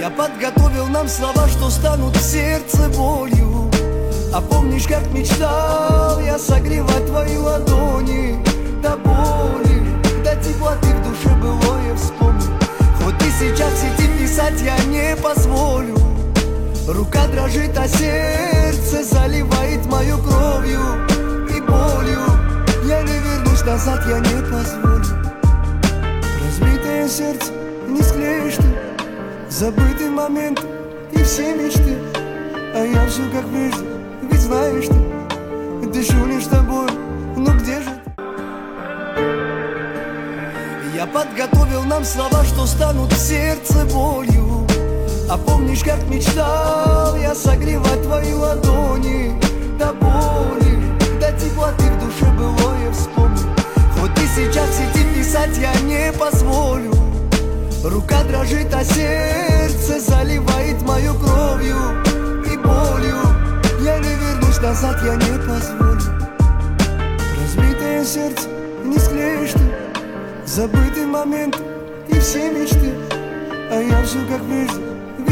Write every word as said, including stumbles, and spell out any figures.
Я подготовил нам слова, что станут в сердце болью. А помнишь, как мечтал я согревать твои ладони до боли, до теплоты в душе былое вспомни. Хоть и сейчас в сети писать я не позволю. Рука дрожит, а сердце заливает мою кровью и болью. Я не вернусь назад, я не позволю. Разбитое сердце не склеишь ты, забытый момент и все мечты. А я все как прежде, ведь знаешь ты, дышу лишь тобой, ну где же ты? Я подготовил нам слова, что станут в сердце болью. А помнишь, как мечтал я согревать твои ладони до боли, до теплоты в душе былое вспомни. Хоть и сейчас в сети писать я не позволю. Рука дрожит, а сердце заливает мою кровью и болью. Я не вернусь назад, я не позволю. Разбитое сердце не склеишь ты, забытый момент и все мечты. А я все как прежде,